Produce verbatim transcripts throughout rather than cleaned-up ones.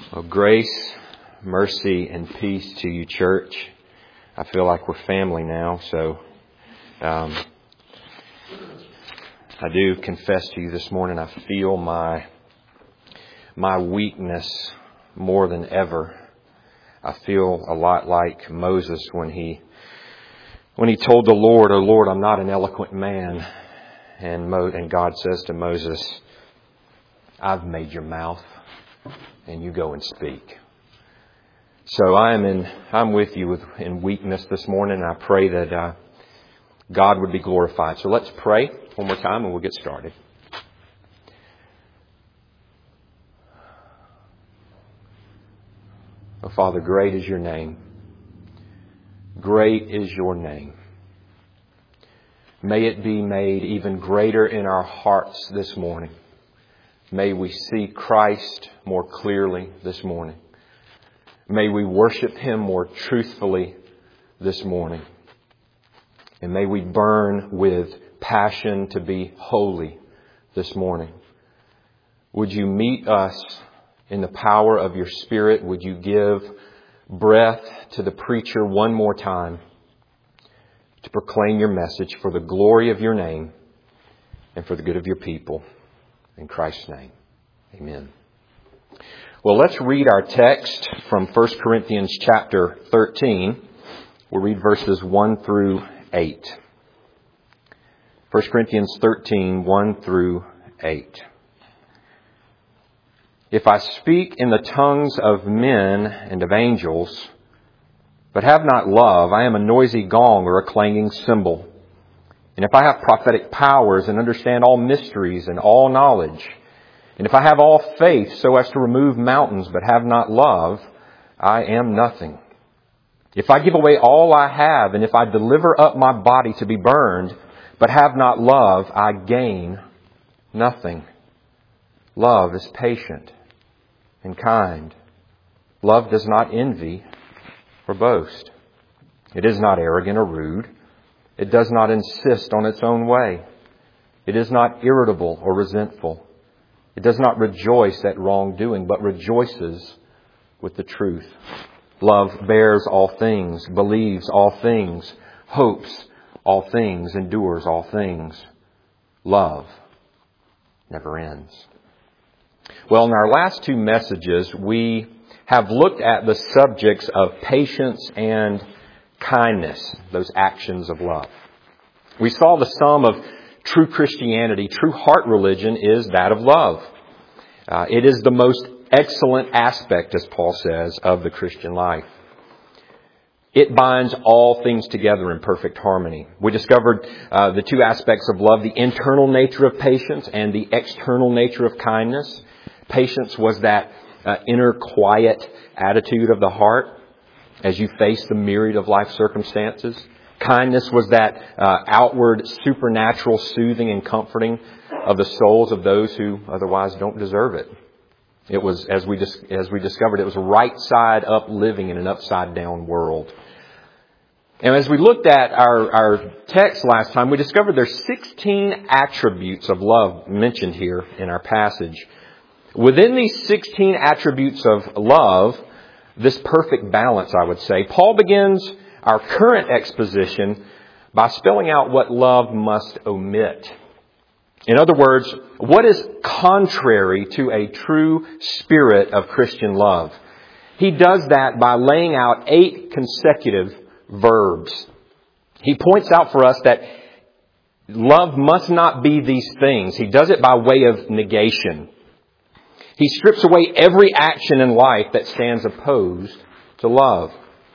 Well, grace, mercy, and peace to you, church. I feel like we're family now, so um, I do confess to you this morning, I feel my my weakness more than ever. I feel a lot like Moses when he when he told the Lord, "Oh Lord, I'm not an eloquent man," and Mo, and God says to Moses, "I've made your mouth, and you go and speak." So I am in, I'm with you with, in weakness this morning. And I pray that uh, God would be glorified. So let's pray one more time and we'll get started. Oh, Father, great is your name. Great is your name. May it be made even greater in our hearts this morning. May we see Christ more clearly this morning. May we worship Him more truthfully this morning. And may we burn with passion to be holy this morning. Would you meet us in the power of your Spirit? Would you give breath to the preacher one more time to proclaim your message for the glory of your name and for the good of your people? In Christ's name, amen. Well, let's read our text from First Corinthians chapter thirteen. We'll read verses one through eight. First Corinthians thirteen, one through eight. If I speak in the tongues of men and of angels, but have not love, I am a noisy gong or a clanging cymbal. And if I have prophetic powers and understand all mysteries and all knowledge, and if I have all faith so as to remove mountains but have not love, I am nothing. If I give away all I have, and if I deliver up my body to be burned, but have not love, I gain nothing. Love is patient and kind. Love does not envy or boast. It is not arrogant or rude. It does not insist on its own way. It is not irritable or resentful. It does not rejoice at wrongdoing, but rejoices with the truth. Love bears all things, believes all things, hopes all things, endures all things. Love never ends. Well, in our last two messages, we have looked at the subjects of patience and kindness, those actions of love. We saw the sum of true Christianity, true heart religion, is that of love. Uh, it is the most excellent aspect, as Paul says, of the Christian life. It binds all things together in perfect harmony. We discovered uh, the two aspects of love, the internal nature of patience and the external nature of kindness. Patience was that uh, inner quiet attitude of the heart as you face the myriad of life circumstances. Kindness was that uh, outward supernatural soothing and comforting of the souls of those who otherwise don't deserve it. It was, as we dis- as we discovered, it was right side up living in an upside down world. And as we looked at our, our text last time, we discovered there's sixteen attributes of love mentioned here in our passage. Within these sixteen attributes of love, this perfect balance, I would say, Paul begins our current exposition by spelling out what love must omit. In other words, what is contrary to a true spirit of Christian love? He does that by laying out eight consecutive verbs. He points out for us that love must not be these things. He does it by way of negation. He strips away every action in life that stands opposed to love.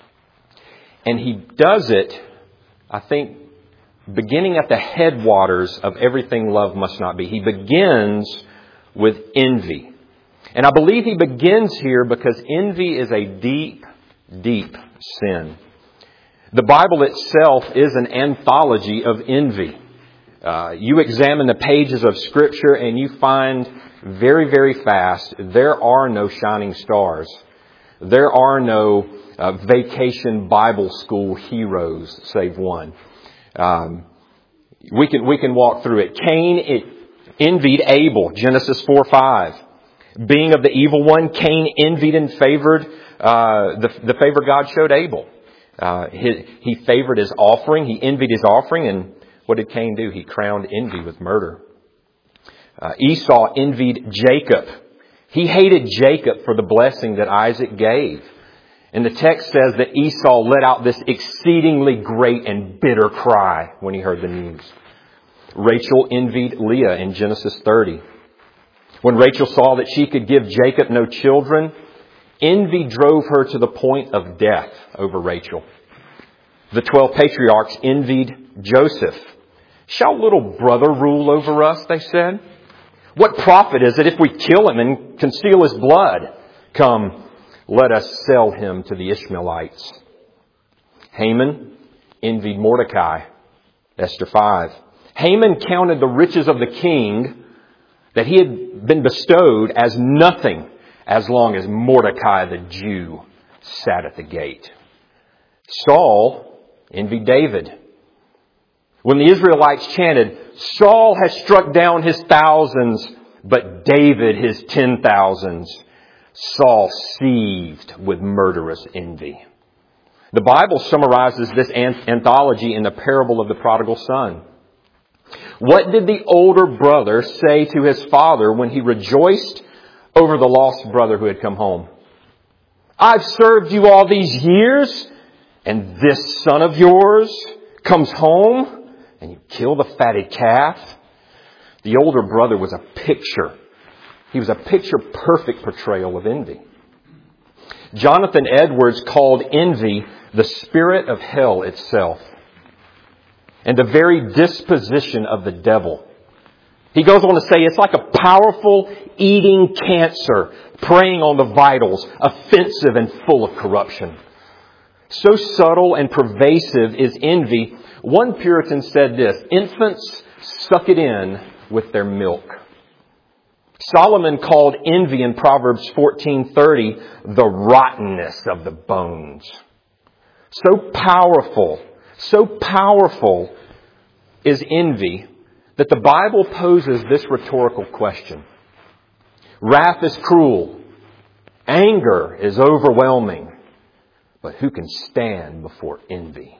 And he does it, I think, beginning at the headwaters of everything love must not be. He begins with envy. And I believe he begins here because envy is a deep, deep sin. The Bible itself is an anthology of envy. Uh, you examine the pages of Scripture and you find very, very fast there are no shining stars. There are no uh, vacation Bible school heroes, save one. Um, we can we can walk through it. Cain it envied Abel, Genesis four five. Being of the evil one, Cain envied and favored uh, the, the favor God showed Abel. Uh, he, he favored his offering. He envied his offering. And what did Cain do? He crowned envy with murder. Uh, Esau envied Jacob. He hated Jacob for the blessing that Isaac gave. And the text says that Esau let out this exceedingly great and bitter cry when he heard the news. Rachel envied Leah in Genesis thirty. When Rachel saw that she could give Jacob no children, envy drove her to the point of death over Rachel. The twelve patriarchs envied Joseph. Shall little brother rule over us, they said? What profit is it if we kill him and conceal his blood? Come, let us sell him to the Ishmaelites. Haman envied Mordecai. Esther five. Haman counted the riches of the king that he had been bestowed as nothing as long as Mordecai the Jew sat at the gate. Saul envied David. When the Israelites chanted, Saul has struck down his thousands, but David his ten thousands, Saul seethed with murderous envy. The Bible summarizes this anthology in the parable of the prodigal son. What did the older brother say to his father when he rejoiced over the lost brother who had come home? I've served you all these years, and this son of yours comes home, and you kill the fatted calf? The older brother was a picture. He was a picture-perfect portrayal of envy. Jonathan Edwards called envy the spirit of hell itself, and the very disposition of the devil. He goes on to say it's like a powerful eating cancer, preying on the vitals, offensive and full of corruption. So subtle and pervasive is envy. One Puritan said this, infants suck it in with their milk. Solomon called envy in Proverbs fourteen thirty the rottenness of the bones. So powerful, so powerful is envy that the Bible poses this rhetorical question. Wrath is cruel. Anger is overwhelming. But who can stand before envy?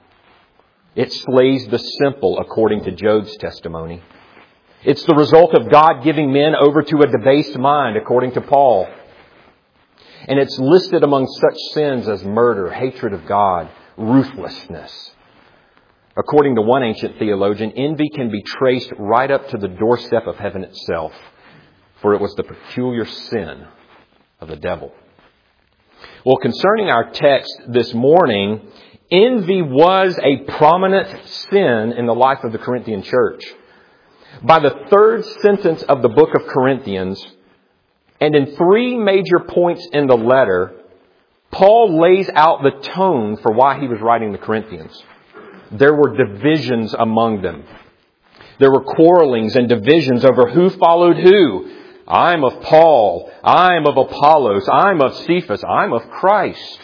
It slays the simple, according to Job's testimony. It's the result of God giving men over to a debased mind, according to Paul. And it's listed among such sins as murder, hatred of God, ruthlessness. According to one ancient theologian, envy can be traced right up to the doorstep of heaven itself, for it was the peculiar sin of the devil. Well, concerning our text this morning, envy was a prominent sin in the life of the Corinthian church. By the third sentence of the book of Corinthians, and in three major points in the letter, Paul lays out the tone for why he was writing the Corinthians. There were divisions among them. There were quarrelings and divisions over who followed who. I'm of Paul. I'm of Apollos. I'm of Cephas. I'm of Christ.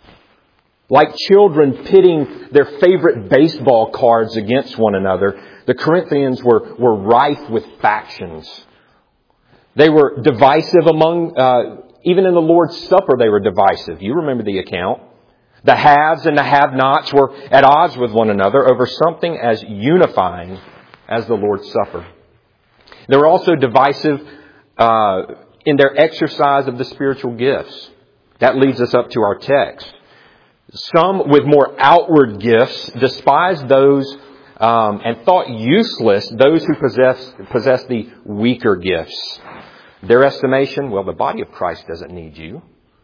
Like children pitting their favorite baseball cards against one another, the Corinthians were, were rife with factions. They were divisive among, uh, even in the Lord's Supper they were divisive. You remember the account. The haves and the have-nots were at odds with one another over something as unifying as the Lord's Supper. They were also divisive uh, in their exercise of the spiritual gifts. That leads us up to our text. Some with more outward gifts despised those um, and thought useless those who possess, possess the weaker gifts. Their estimation, well, the body of Christ doesn't need you.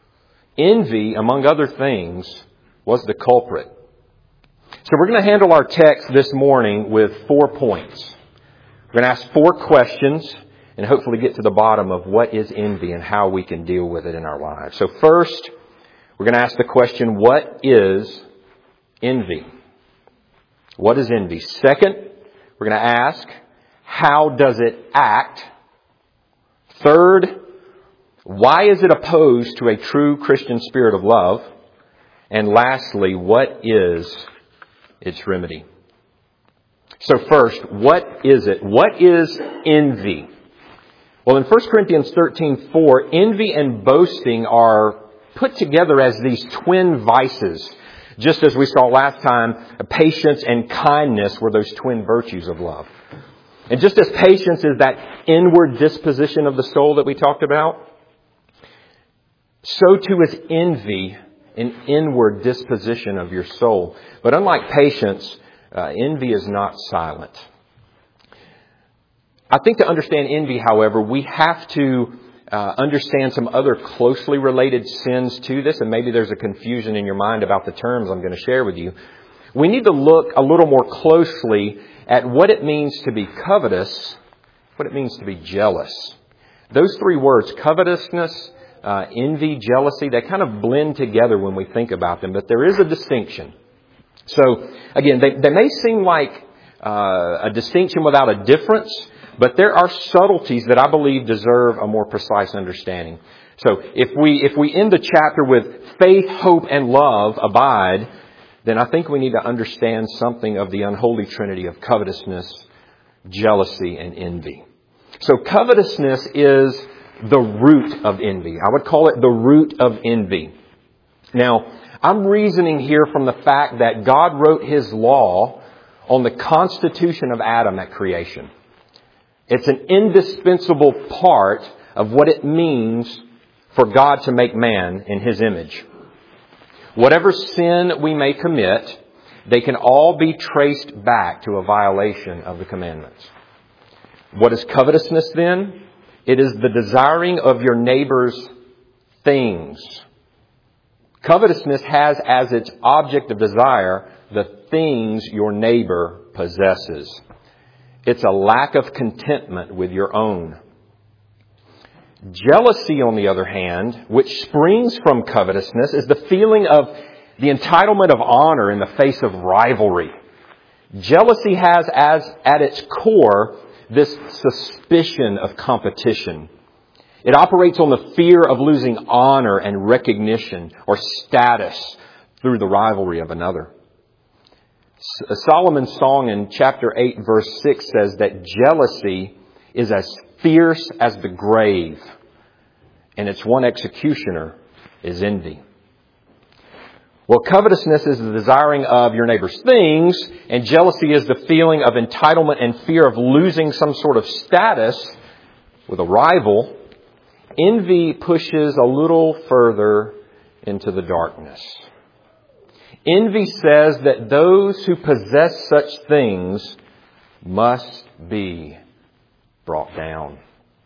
Envy, among other things, was the culprit. So we're going to handle our text this morning with four points. We're going to ask four questions and hopefully get to the bottom of what is envy and how we can deal with it in our lives. So first, we're going to ask the question, what is envy? What is envy? Second, we're going to ask, how does it act? Third, why is it opposed to a true Christian spirit of love? And lastly, what is its remedy? So first, what is it? What is envy? Well, in First Corinthians thirteen four, envy and boasting are put together as these twin vices. Just as we saw last time, patience and kindness were those twin virtues of love. And just as patience is that inward disposition of the soul that we talked about, so too is envy an inward disposition of your soul. But unlike patience, uh, envy is not silent. I think to understand envy, however, we have to uh, understand some other closely related sins to this, and maybe there's a confusion in your mind about the terms I'm going to share with you. We need to look a little more closely at what it means to be covetous, what it means to be jealous. Those three words, covetousness, uh, envy, jealousy, they kind of blend together when we think about them, but there is a distinction. So, again, they, they may seem like uh, a distinction without a difference, but there are subtleties that I believe deserve a more precise understanding. So if we if we end the chapter with faith, hope, and love abide, then I think we need to understand something of the unholy trinity of covetousness, jealousy, and envy. So covetousness is the root of envy. I would call it the root of envy. Now, I'm reasoning here from the fact that God wrote His law on the constitution of Adam at creation. It's an indispensable part of what it means for God to make man in His image. Whatever sin we may commit, they can all be traced back to a violation of the commandments. What is covetousness then? It is the desiring of your neighbor's things. Covetousness has as its object of desire the things your neighbor possesses. It's a lack of contentment with your own. Jealousy, on the other hand, which springs from covetousness, is the feeling of the entitlement of honor in the face of rivalry. Jealousy has as at its core this suspicion of competition. It operates on the fear of losing honor and recognition or status through the rivalry of another. Solomon's song in chapter eight, verse six says that jealousy is as fierce as the grave, and its one executioner is envy. Well, covetousness is the desiring of your neighbor's things, and jealousy is the feeling of entitlement and fear of losing some sort of status with a rival. Envy pushes a little further into the darkness. Envy says that those who possess such things must be brought down.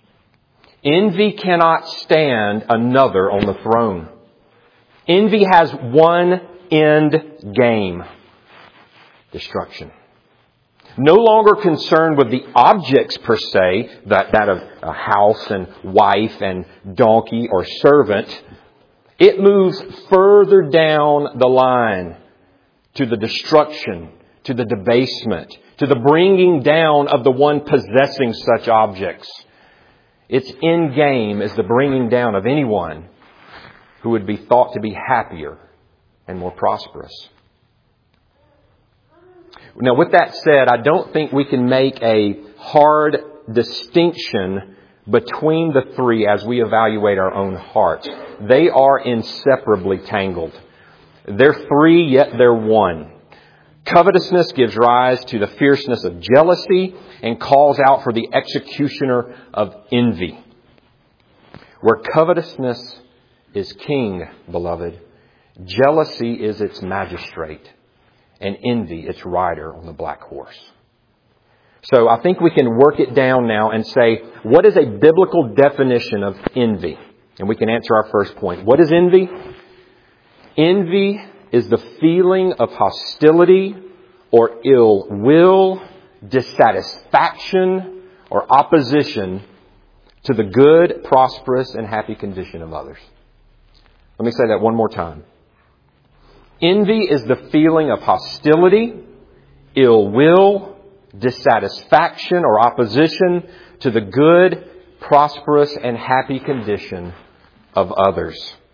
Envy cannot stand another on the throne. Envy has one end game: destruction. No longer concerned with the objects per se, that, that of a house and wife and donkey or servant, it moves further down the line to the destruction, to the debasement, to the bringing down of the one possessing such objects. Its end game is the bringing down of anyone who would be thought to be happier and more prosperous. Now, with that said, I don't think we can make a hard distinction between the three as we evaluate our own hearts. They are inseparably tangled. They're three, yet they're one. Covetousness gives rise to the fierceness of jealousy and calls out for the executioner of envy. Where covetousness is king, beloved, jealousy is its magistrate, and envy its rider on the black horse. So I think we can work it down now and say, what is a biblical definition of envy? And we can answer our first point. What is envy? Envy is the feeling of hostility or ill will, dissatisfaction, or opposition to the good, prosperous, and happy condition of others. Let me say that one more time. Envy is the feeling of hostility, ill will, dissatisfaction, or opposition to the good, prosperous, and happy condition of others.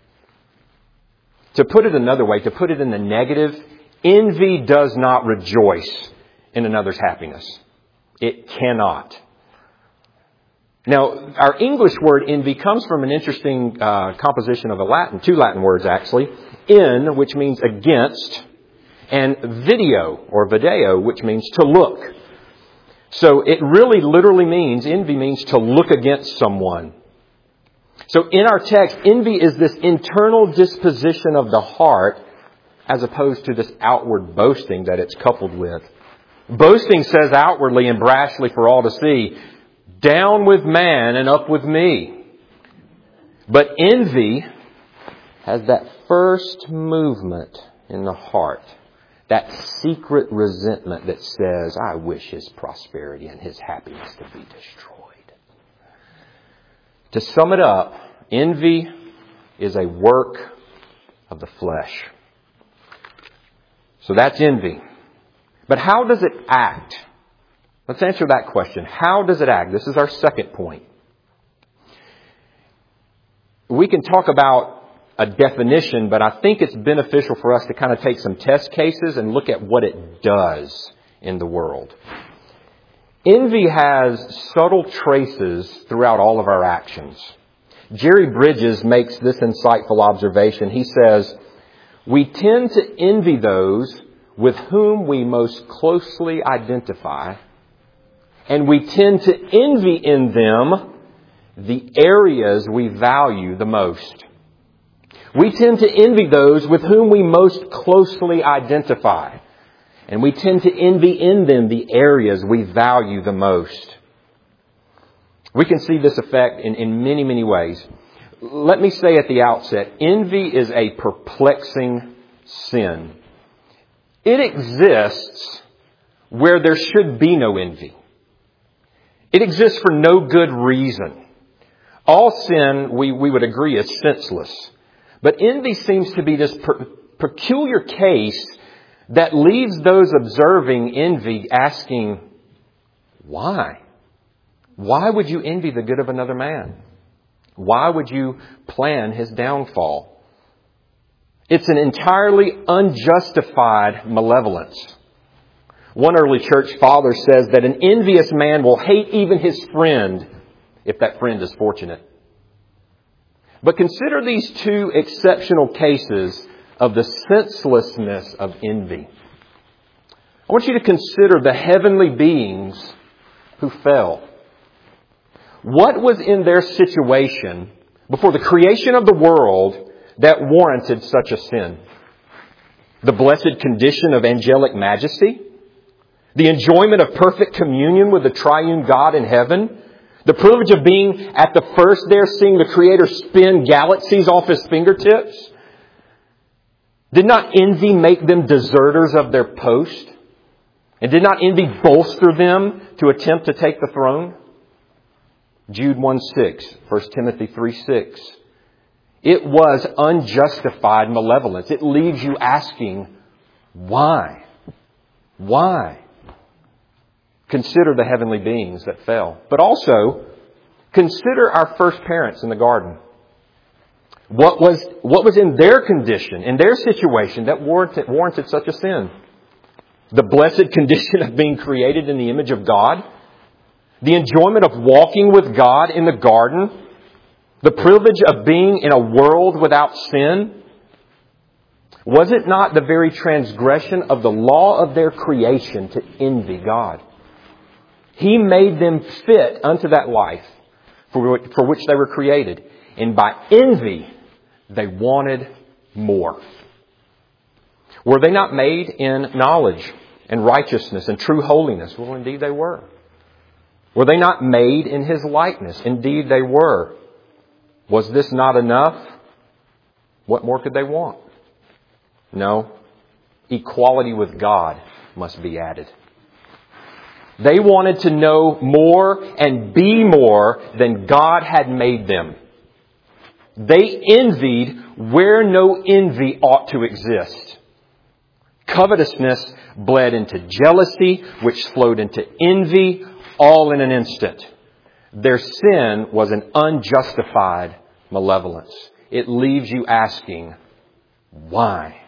To put it another way, to put it in the negative, envy does not rejoice in another's happiness. It cannot. Now, our English word envy comes from an interesting uh, composition of a Latin, two Latin words actually. In, which means against, and video or video, which means to look. So it really literally means, envy means to look against someone. So in our text, envy is this internal disposition of the heart as opposed to this outward boasting that it's coupled with. Boasting says outwardly and brashly for all to see, down with man and up with me. But envy has that first movement in the heart, that secret resentment that says, I wish his prosperity and his happiness to be destroyed. To sum it up, envy is a work of the flesh. So that's envy. But how does it act? Let's answer that question. How does it act? This is our second point. We can talk about a definition, but I think it's beneficial for us to kind of take some test cases and look at what it does in the world. Envy has subtle traces throughout all of our actions. Jerry Bridges makes this insightful observation. He says, we tend to envy those with whom we most closely identify, and we tend to envy in them the areas we value the most. We tend to envy those with whom we most closely identify, and we tend to envy in them the areas we value the most. We can see this effect in, in many, many ways. Let me say at the outset, envy is a perplexing sin. It exists where there should be no envy. It exists for no good reason. All sin, we, we would agree, is senseless. But envy seems to be this per- peculiar case that leaves those observing envy asking, why? Why would you envy the good of another man? Why would you plan his downfall? It's an entirely unjustified malevolence. One early church father says that an envious man will hate even his friend if that friend is fortunate. But consider these two exceptional cases of the senselessness of envy. I want you to consider the heavenly beings who fell. What was in their situation before the creation of the world that warranted such a sin? The blessed condition of angelic majesty? The enjoyment of perfect communion with the triune God in heaven? The privilege of being at the first there, seeing the Creator spin galaxies off His fingertips? Did not envy make them deserters of their post? And did not envy bolster them to attempt to take the throne? Jude one six, First Timothy three six. It was unjustified malevolence. It leaves you asking, why? Why? Consider the heavenly beings that fell. But also, consider our first parents in the garden. What was, what was in their condition, in their situation, that warranted, warranted such a sin? The blessed condition of being created in the image of God? The enjoyment of walking with God in the garden? The privilege of being in a world without sin? Was it not the very transgression of the law of their creation to envy God? He made them fit unto that life for which they were created. And by envy, they wanted more. Were they not made in knowledge and righteousness and true holiness? Well, indeed they were. Were they not made in His likeness? Indeed they were. Was this not enough? What more could they want? No. Equality with God must be added. They wanted to know more and be more than God had made them. They envied where no envy ought to exist. Covetousness bled into jealousy, which flowed into envy, all in an instant. Their sin was an unjustified malevolence. It leaves you asking, why?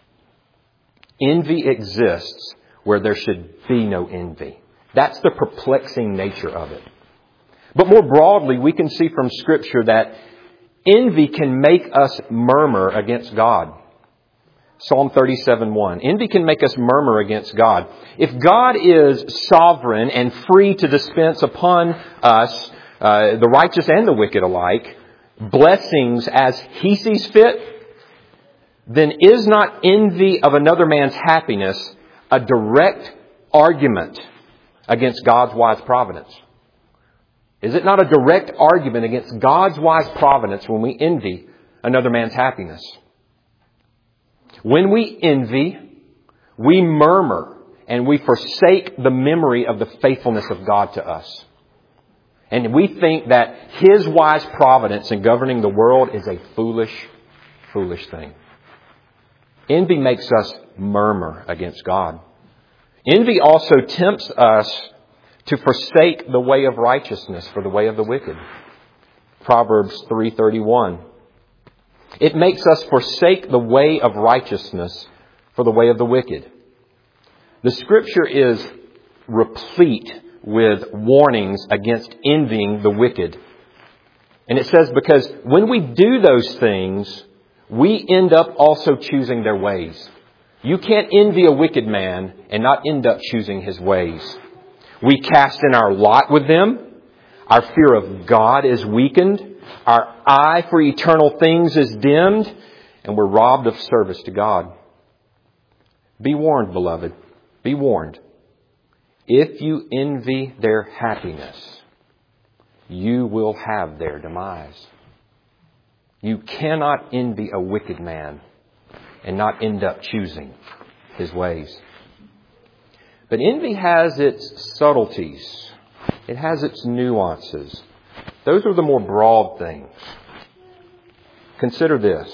Envy exists where there should be no envy. That's the perplexing nature of it. But more broadly, we can see from Scripture that envy can make us murmur against God. Psalm thirty-seven one. Envy can make us murmur against God. If God is sovereign and free to dispense upon us, uh, the righteous and the wicked alike, blessings as He sees fit, then is not envy of another man's happiness a direct argument against God's wise providence? Is it not a direct argument against God's wise providence when we envy another man's happiness? When we envy, we murmur and we forsake the memory of the faithfulness of God to us. And we think that His wise providence in governing the world is a foolish, foolish thing. Envy makes us murmur against God. Envy also tempts us to forsake the way of righteousness for the way of the wicked. Proverbs three thirty-one. It makes us forsake the way of righteousness for the way of the wicked. The Scripture is replete with warnings against envying the wicked. And it says because when we do those things, we end up also choosing their ways. You can't envy a wicked man and not end up choosing his ways. We cast in our lot with them. Our fear of God is weakened. Our eye for eternal things is dimmed. And we're robbed of service to God. Be warned, beloved. Be warned. If you envy their happiness, you will have their demise. You cannot envy a wicked man and not end up choosing his ways. But envy has its subtleties. It has its nuances. Those are the more broad things. Consider this.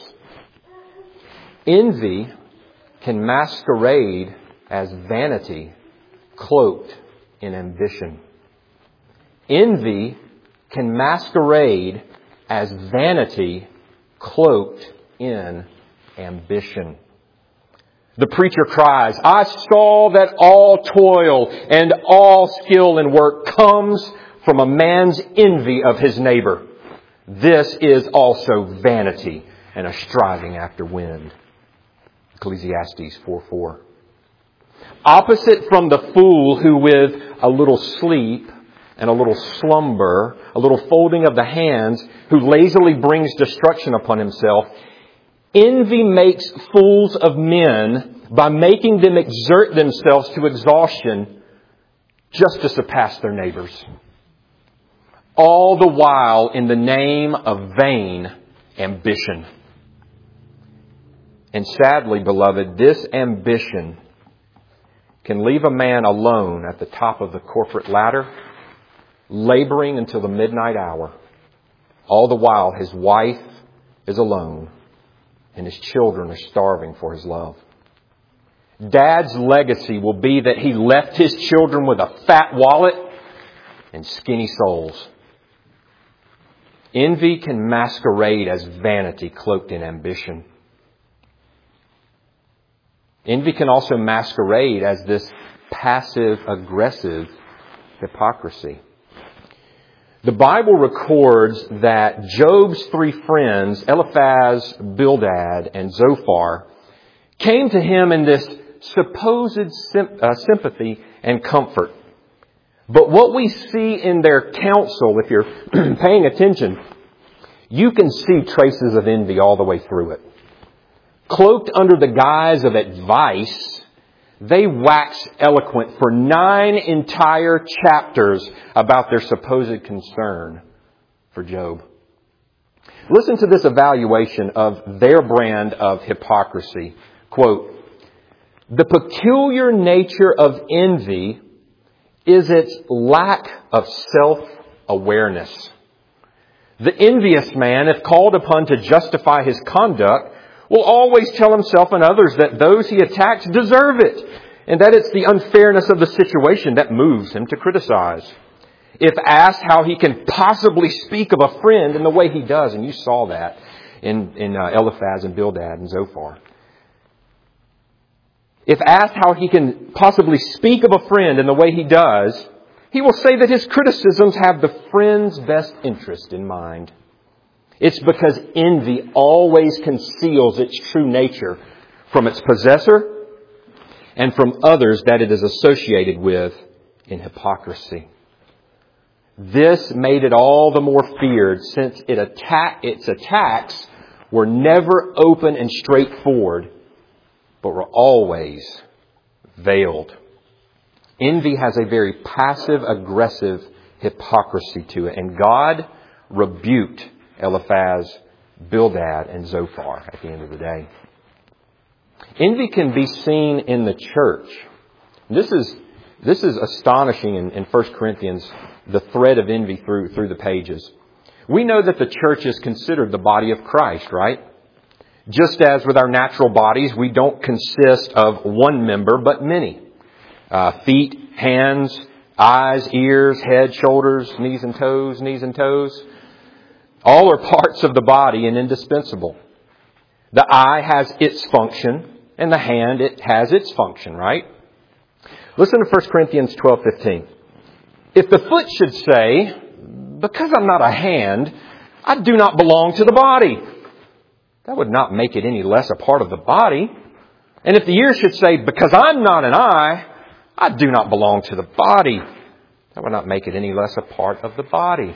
Envy can masquerade as vanity cloaked in ambition. Envy can masquerade as vanity cloaked in ambition. The preacher cries, I saw that all toil and all skill in work comes from a man's envy of his neighbor. This is also vanity and a striving after wind. Ecclesiastes four four. Opposite from the fool who with a little sleep and a little slumber, a little folding of the hands, who lazily brings destruction upon himself, envy makes fools of men by making them exert themselves to exhaustion just to surpass their neighbors. All the while in the name of vain ambition. And sadly, beloved, this ambition can leave a man alone at the top of the corporate ladder, laboring until the midnight hour. All the while his wife is alone and his children are starving for his love. Dad's legacy will be that he left his children with a fat wallet and skinny souls. Envy can masquerade as vanity cloaked in ambition. Envy can also masquerade as this passive-aggressive hypocrisy. The Bible records that Job's three friends, Eliphaz, Bildad, and Zophar, came to him in this supposed sim- uh, sympathy and comfort. But what we see in their counsel, if you're paying attention, you can see traces of envy all the way through it. Cloaked under the guise of advice, they wax eloquent for nine entire chapters about their supposed concern for Job. Listen to this evaluation of their brand of hypocrisy. Quote, the peculiar nature of envy is its lack of self-awareness. The envious man, if called upon to justify his conduct, will always tell himself and others that those he attacks deserve it, and that it's the unfairness of the situation that moves him to criticize. If asked how he can possibly speak of a friend in the way he does, and you saw that in, in uh, Eliphaz and Bildad and Zophar. If asked how he can possibly speak of a friend in the way he does, He will say that his criticisms have the friend's best interest in mind. It's because envy always conceals its true nature from its possessor and from others that it is associated with in hypocrisy. This made it all the more feared since it attack, its attacks were never open and straightforward, but were always veiled. Envy has a very passive-aggressive hypocrisy to it. And God rebuked Eliphaz, Bildad, and Zophar at the end of the day. Envy can be seen in the church. This is, this is astonishing in, in First Corinthians, the thread of envy through, through the pages. We know that the church is considered the body of Christ, right? Just as with our natural bodies, we don't consist of one member, but many. Uh, feet, hands, eyes, ears, head, shoulders, knees and toes, knees and toes. All are parts of the body and indispensable. The eye has its function, and the hand, it has its function, right? Listen to First Corinthians twelve fifteen. If the foot should say, because I'm not a hand, I do not belong to the body, that would not make it any less a part of the body. And if the ear should say, because I'm not an eye, I do not belong to the body, that would not make it any less a part of the body.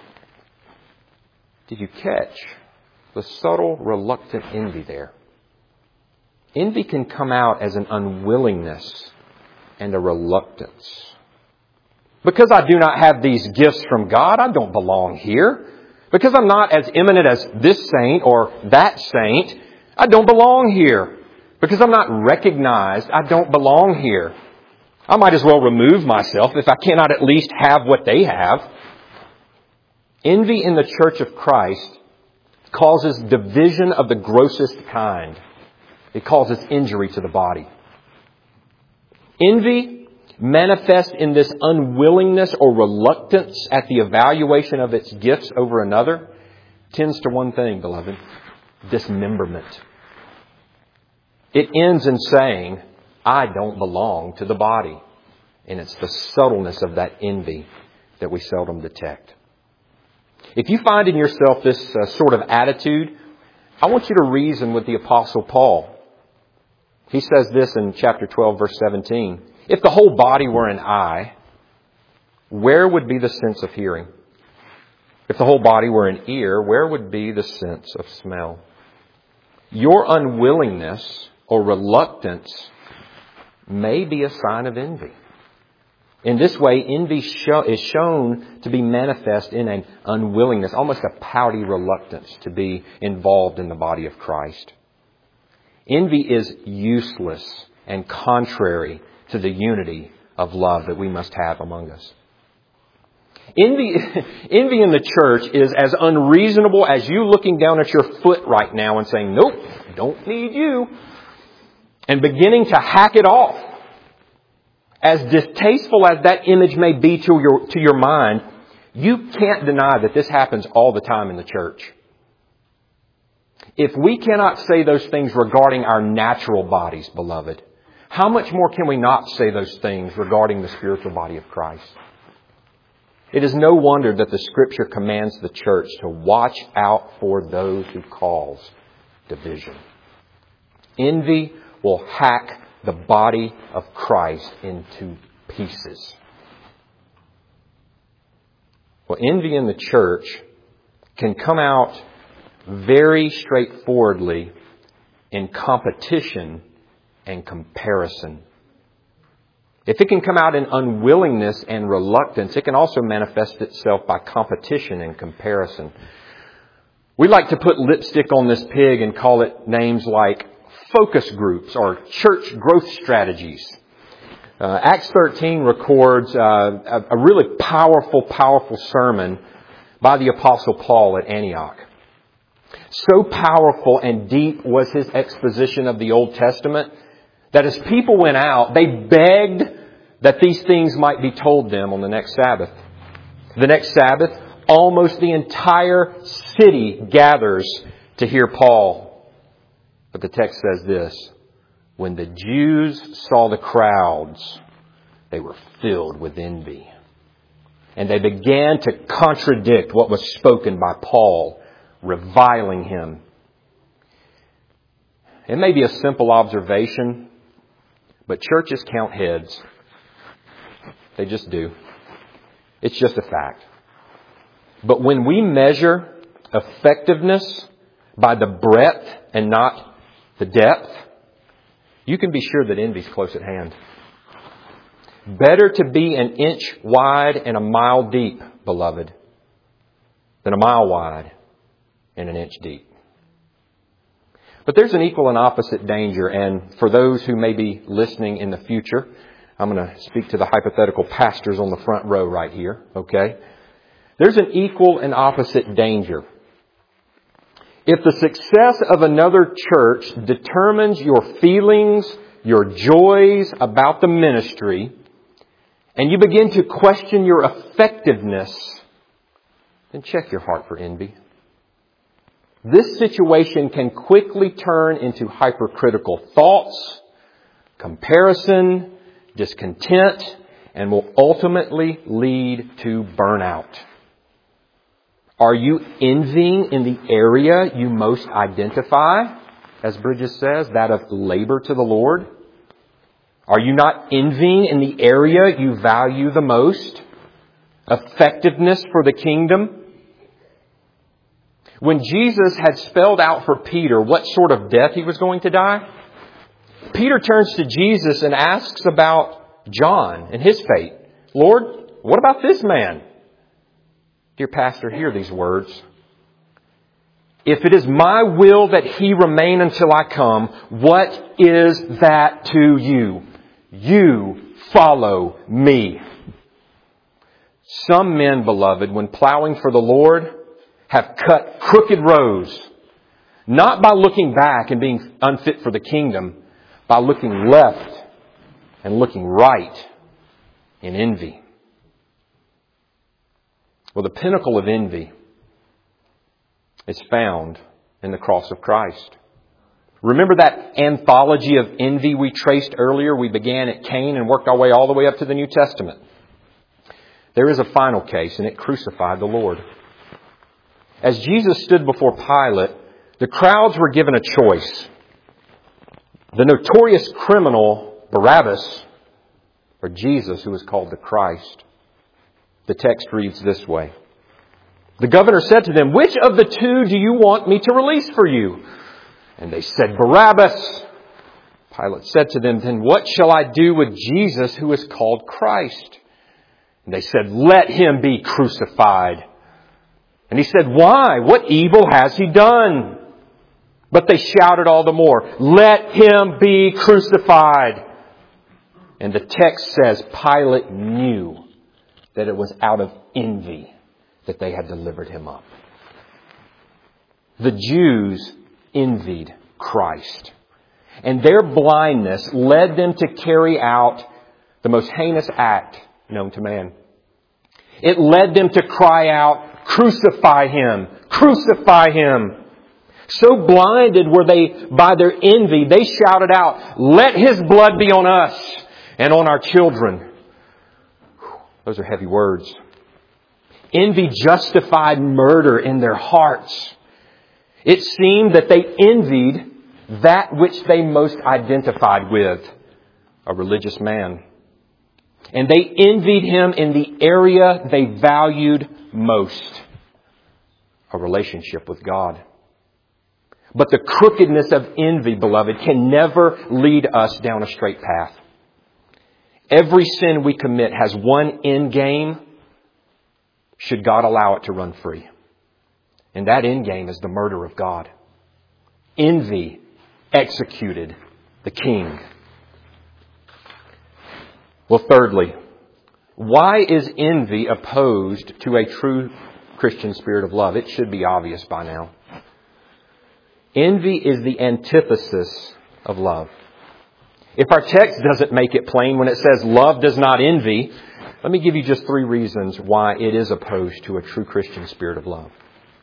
Did you catch the subtle, reluctant envy there? Envy can come out as an unwillingness and a reluctance. Because I do not have these gifts from God, I don't belong here. Because I'm not as eminent as this saint or that saint, I don't belong here. Because I'm not recognized, I don't belong here. I might as well remove myself if I cannot at least have what they have. Envy in the church of Christ causes division of the grossest kind. It causes injury to the body. Envy manifests in this unwillingness or reluctance at the evaluation of its gifts over another tends to one thing, beloved: dismemberment. It ends in saying, I don't belong to the body. And it's the subtleness of that envy that we seldom detect. If you find in yourself this uh, sort of attitude, I want you to reason with the Apostle Paul. He says this in chapter twelve, verse seventeen. If the whole body were an eye, where would be the sense of hearing? If the whole body were an ear, where would be the sense of smell? Your unwillingness or reluctance may be a sign of envy. In this way, envy show, is shown to be manifest in an unwillingness, almost a pouty reluctance to be involved in the body of Christ. Envy is useless and contrary to the unity of love that we must have among us. Envy, envy in the church is as unreasonable as you looking down at your foot right now and saying, nope, don't need you, and beginning to hack it off. As distasteful as that image may be to your, to your mind, you can't deny that this happens all the time in the church. If we cannot say those things regarding our natural bodies, beloved, how much more can we not say those things regarding the spiritual body of Christ? It is no wonder that the Scripture commands the church to watch out for those who cause division. Envy will hack the body of Christ into pieces. Well, envy in the church can come out very straightforwardly in competition and comparison. If it can come out in unwillingness and reluctance, it can also manifest itself by competition and comparison. We like to put lipstick on this pig and call it names like focus groups or church growth strategies. Uh, Acts thirteen records uh, a, a really powerful, powerful sermon by the Apostle Paul at Antioch. So powerful and deep was his exposition of the Old Testament that as people went out, they begged that these things might be told them on the next Sabbath. The next Sabbath, almost the entire city gathers to hear Paul. But the text says this: when the Jews saw the crowds, they were filled with envy. And they began to contradict what was spoken by Paul, reviling him. It may be a simple observation, but churches count heads. They just do. It's just a fact. But when we measure effectiveness by the breadth and not the depth, you can be sure that envy's close at hand. Better to be an inch wide and a mile deep, beloved, than a mile wide and an inch deep. But there's an equal and opposite danger, and for those who may be listening in the future, I'm going to speak to the hypothetical pastors on the front row right here, okay? There's an equal and opposite danger. If the success of another church determines your feelings, your joys about the ministry, and you begin to question your effectiveness, then check your heart for envy. This situation can quickly turn into hypercritical thoughts, comparison, discontent, and will ultimately lead to burnout. Are you envying in the area you most identify, as Bridges says, that of labor to the Lord? Are you not envying in the area you value the most? Effectiveness for the kingdom? When Jesus had spelled out for Peter what sort of death he was going to die, Peter turns to Jesus and asks about John and his fate. Lord, what about this man? Dear pastor, hear these words. If it is my will that he remain until I come, what is that to you? You follow me. Some men, beloved, when plowing for the Lord, have cut crooked rows, not by looking back and being unfit for the kingdom, by looking left and looking right in envy. Well, the pinnacle of envy is found in the cross of Christ. Remember that anthology of envy we traced earlier? We began at Cain and worked our way all the way up to the New Testament. There is a final case, and it crucified the Lord. As Jesus stood before Pilate, the crowds were given a choice. The notorious criminal, Barabbas, or Jesus, who was called the Christ. The text reads this way. The governor said to them, which of the two do you want me to release for you? And they said, Barabbas. Pilate said to them, then what shall I do with Jesus who is called Christ? And they said, let him be crucified. And he said, why? What evil has he done? But they shouted all the more, let him be crucified. And the text says Pilate knew that it was out of envy that they had delivered him up. The Jews envied Christ, and their blindness led them to carry out the most heinous act known to man. It led them to cry out, crucify him, crucify him. So blinded were they by their envy, they shouted out, let his blood be on us and on our children. Those are heavy words. Envy justified murder in their hearts. It seemed that they envied that which they most identified with, a religious man. And they envied him in the area they valued most, a relationship with God. But the crookedness of envy, beloved, can never lead us down a straight path. Every sin we commit has one end game, should God allow it to run free. And that end game is the murder of God. Envy executed the king. Well, thirdly, why is envy opposed to a true Christian spirit of love? It should be obvious by now. Envy is the antithesis of love. If our text doesn't make it plain when it says love does not envy, let me give you just three reasons why it is opposed to a true Christian spirit of love.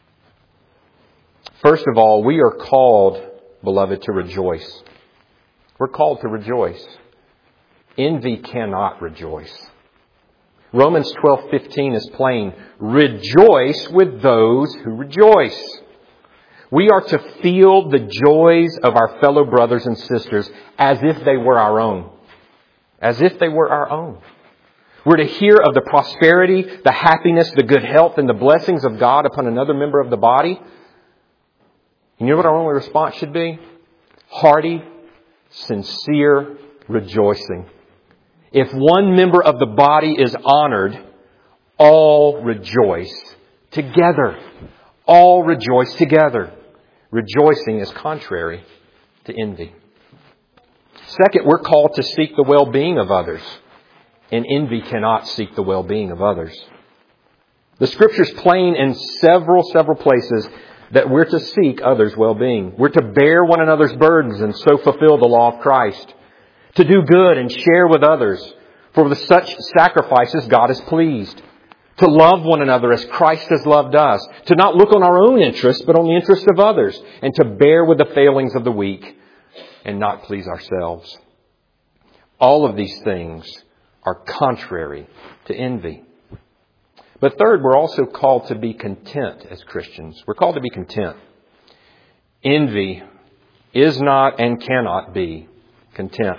First of all, we are called, beloved, to rejoice. We're called to rejoice. Envy cannot rejoice. Romans twelve fifteen is plain. Rejoice with those who rejoice. We are to feel the joys of our fellow brothers and sisters as if they were our own. As if they were our own. We're to hear of the prosperity, the happiness, the good health, and the blessings of God upon another member of the body. And you know what our only response should be? Hearty, sincere rejoicing. If one member of the body is honored, all rejoice together. All rejoice together. Rejoicing is contrary to envy. Second, we're called to seek the well-being of others. And envy cannot seek the well-being of others. The Scripture's plain in several, several places that we're to seek others' well-being. We're to bear one another's burdens and so fulfill the law of Christ. To do good and share with others. For with such sacrifices God is pleased. To love one another as Christ has loved us. To not look on our own interests, but on the interests of others. And to bear with the failings of the weak and not please ourselves. All of these things are contrary to envy. But third, we're also called to be content as Christians. We're called to be content. Envy is not and cannot be content.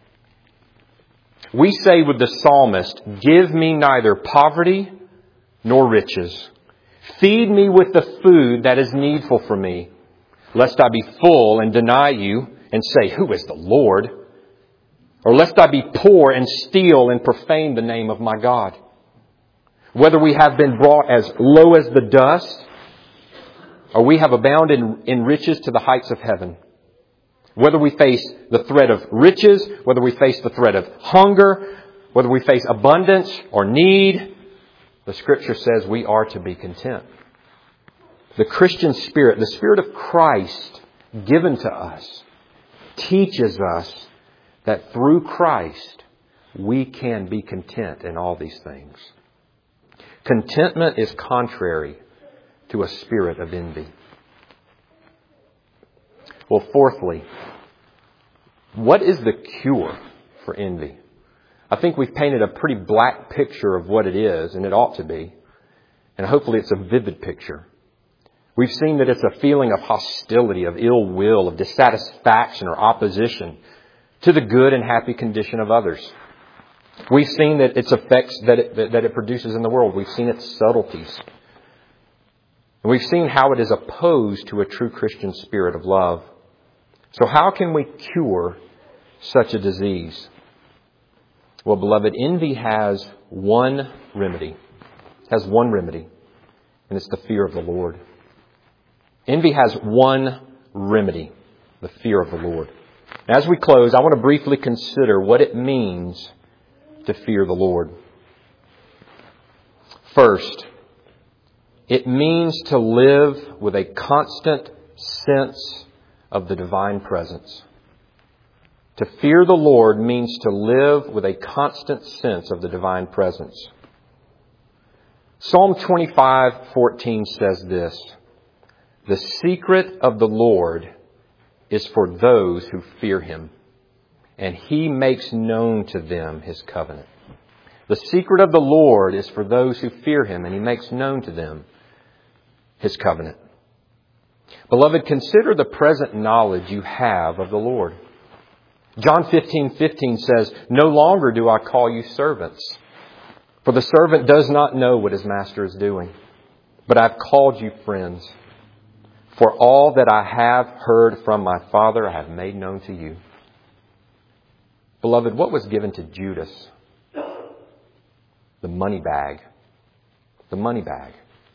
We say with the psalmist, give me neither poverty nor riches. Feed me with the food that is needful for me, lest I be full and deny you and say, who is the Lord? Or lest I be poor and steal and profane the name of my God. Whether we have been brought as low as the dust, or we have abounded in, in riches to the heights of heaven. Whether we face the threat of riches, whether we face the threat of hunger, whether we face abundance or need, the Scripture says we are to be content. The Christian spirit, the Spirit of Christ given to us, teaches us that through Christ we can be content in all these things. Contentment is contrary to a spirit of envy. Well, fourthly, what is the cure for envy? I think we've painted a pretty black picture of what it is, and it ought to be. And hopefully it's a vivid picture. We've seen that it's a feeling of hostility, of ill will, of dissatisfaction or opposition to the good and happy condition of others. We've seen that its effects that it, that it produces in the world. We've seen its subtleties. And we've seen how it is opposed to a true Christian spirit of love. So how can we cure such a disease? Well, beloved, envy has one remedy. It has one remedy. And it's the fear of the Lord. Envy has one remedy. The fear of the Lord. As we close, I want to briefly consider what it means to fear the Lord. First, it means to live with a constant sense of the divine presence. To fear the Lord means to live with a constant sense of the divine presence. Psalm twenty-five fourteen says this, "The secret of the Lord is for those who fear Him, and He makes known to them His covenant." The secret of the Lord is for those who fear Him, and He makes known to them His covenant. Beloved, consider the present knowledge you have of the Lord. John fifteen fifteen says, "No longer do I call you servants, for the servant does not know what his master is doing. But I've called you friends. For all that I have heard from my Father, I have made known to you." Beloved, what was given to Judas? The money bag. The money bag.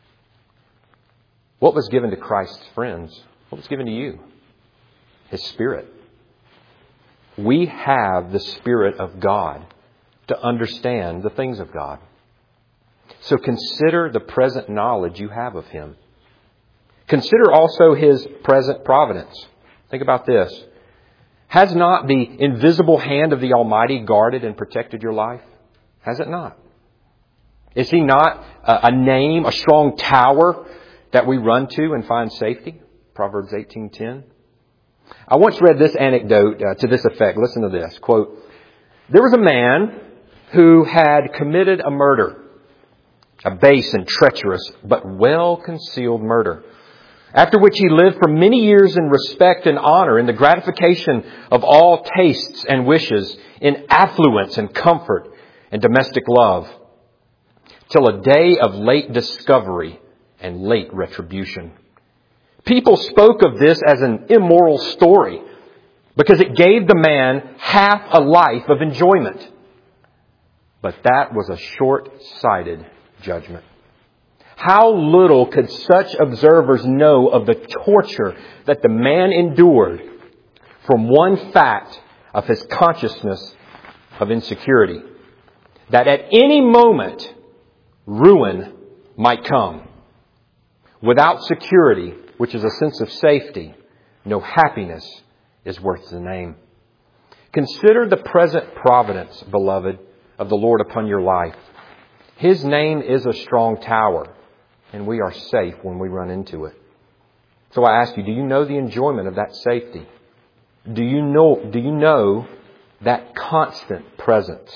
What was given to Christ's friends? What was given to you? His Spirit. We have the Spirit of God to understand the things of God. So consider the present knowledge you have of Him. Consider also His present providence. Think about this. Has not the invisible hand of the Almighty guarded and protected your life? Has it not? Is He not a name, a strong tower that we run to and find safety? Proverbs eighteen ten. I once read this anecdote uh, to this effect. Listen to this. Quote, "There was a man who had committed a murder, a base and treacherous but well-concealed murder, after which he lived for many years in respect and honor, in the gratification of all tastes and wishes, in affluence and comfort and domestic love, till a day of late discovery and late retribution. People spoke of this as an immoral story because it gave the man half a life of enjoyment. But that was a short-sighted judgment. How little could such observers know of the torture that the man endured from one fact of his consciousness of insecurity, that at any moment ruin might come. Without security, which is a sense of safety, no happiness is worth the name. Consider the present providence, beloved, of the Lord upon your life. His name is a strong tower, and we are safe when we run into it. So I ask you, do you know the enjoyment of that safety? Do you know, do you know that constant presence?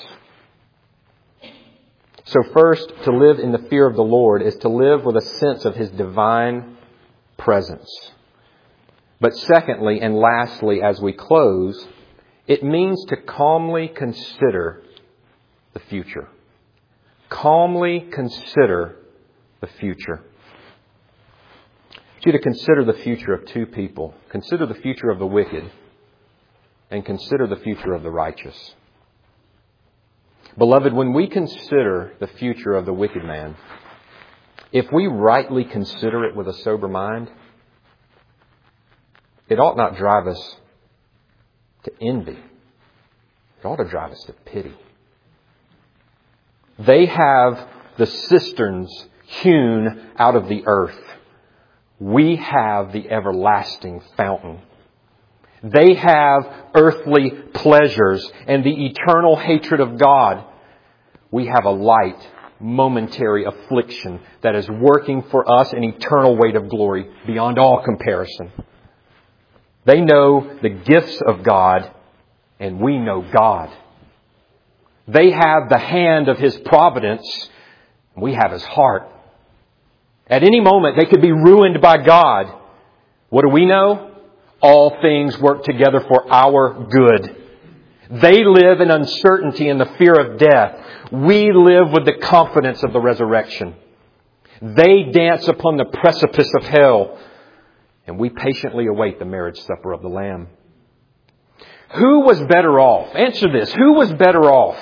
So first, to live in the fear of the Lord is to live with a sense of His divine presence. But secondly, and lastly, as we close, it means to calmly consider the future. Calmly consider the future. I want you to consider the future of two people. Consider the future of the wicked and consider the future of the righteous. Beloved, when we consider the future of the wicked man, if we rightly consider it with a sober mind, it ought not drive us to envy. It ought to drive us to pity. They have the cisterns hewn out of the earth. We have the everlasting fountain. They have earthly pleasures and the eternal hatred of God. We have a light, momentary affliction that is working for us an eternal weight of glory beyond all comparison. They know the gifts of God, and we know God. They have the hand of His providence. We have His heart. At any moment, they could be ruined by God. What do we know? All things work together for our good. They live in uncertainty and the fear of death. We live with the confidence of the resurrection. They dance upon the precipice of hell, and we patiently await the marriage supper of the Lamb. Who was better off? Answer this. Who was better off?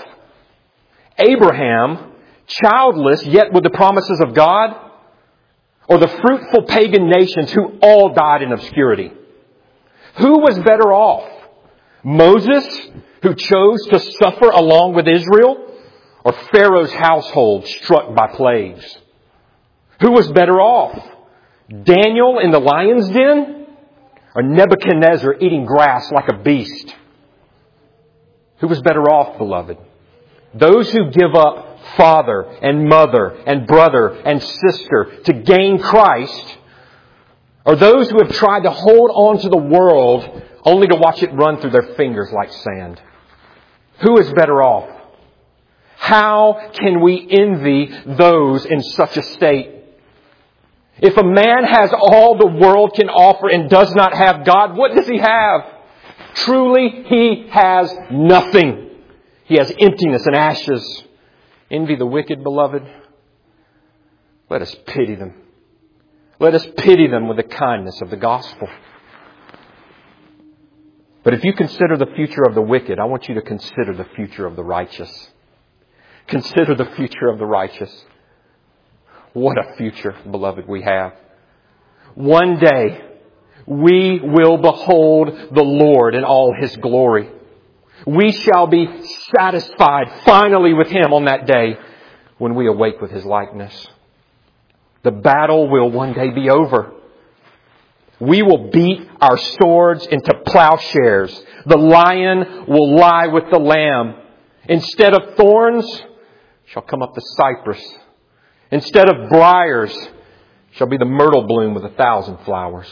Abraham, childless yet with the promises of God, or the fruitful pagan nations who all died in obscurity? Who was better off? Moses, who chose to suffer along with Israel, or Pharaoh's household struck by plagues? Who was better off? Daniel in the lion's den, or Nebuchadnezzar eating grass like a beast? Who was better off, beloved? Those who give up father and mother and brother and sister to gain Christ, or those who have tried to hold on to the world only to watch it run through their fingers like sand? Who is better off? How can we envy those in such a state? If a man has all the world can offer and does not have God, what does he have? Truly, he has nothing. He has emptiness and ashes. Envy the wicked, beloved? Let us pity them. Let us pity them with the kindness of the gospel. But if you consider the future of the wicked, I want you to consider the future of the righteous. Consider the future of the righteous. What a future, beloved, we have. One day, we will behold the Lord in all His glory. We shall be satisfied finally with Him on that day when we awake with His likeness. The battle will one day be over. We will beat our swords into plowshares. The lion will lie with the lamb. Instead of thorns, shall come up the cypress. Instead of briars, shall be the myrtle bloom with a thousand flowers.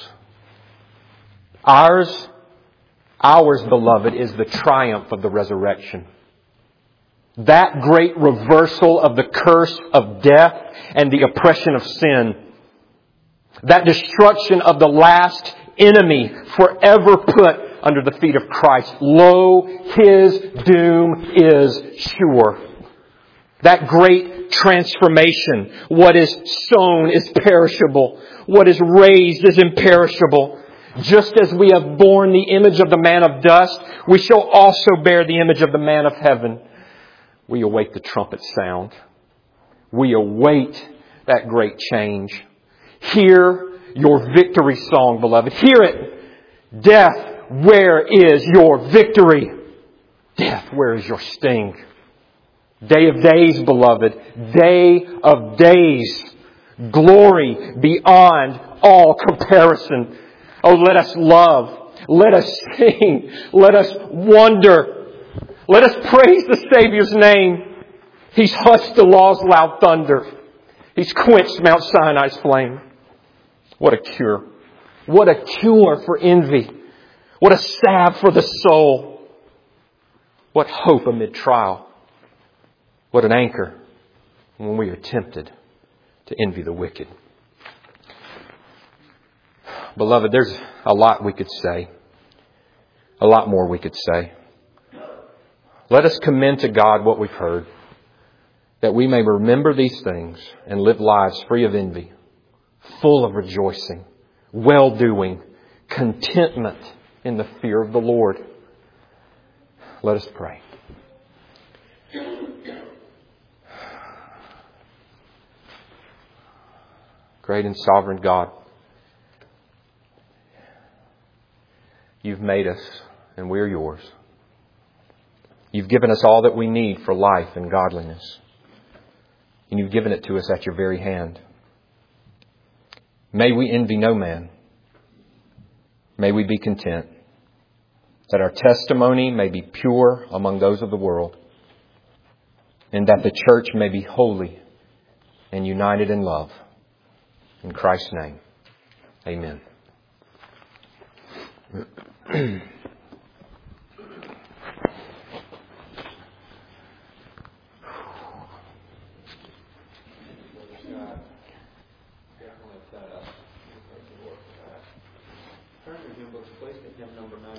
Ours, ours, beloved, is the triumph of the resurrection. That great reversal of the curse of death and the oppression of sin. That destruction of the last enemy forever put under the feet of Christ. Lo, His doom is sure. That great transformation. What is sown is perishable. What is raised is imperishable. Just as we have borne the image of the man of dust, we shall also bear the image of the man of heaven. We await the trumpet sound. We await that great change. Hear your victory song, beloved. Hear it. Death, where is your victory? Death, where is your sting? Day of days, beloved. Day of days. Glory beyond all comparison. Oh, let us love. Let us sing. Let us wonder. Let us praise the Savior's name. He's hushed the law's loud thunder. He's quenched Mount Sinai's flame. What a cure. What a cure for envy. What a salve for the soul. What hope amid trial. What an anchor when we are tempted to envy the wicked. Beloved, there's a lot we could say. A lot more we could say. Let us commend to God what we've heard, that we may remember these things and live lives free of envy, full of rejoicing, well-doing, contentment in the fear of the Lord. Let us pray. Great and sovereign God, You've made us and we're Yours. You've given us all that we need for life and godliness. And You've given it to us at Your very hand. May we envy no man. May we be content. That our testimony may be pure among those of the world. And that the church may be holy and united in love. In Christ's name, amen.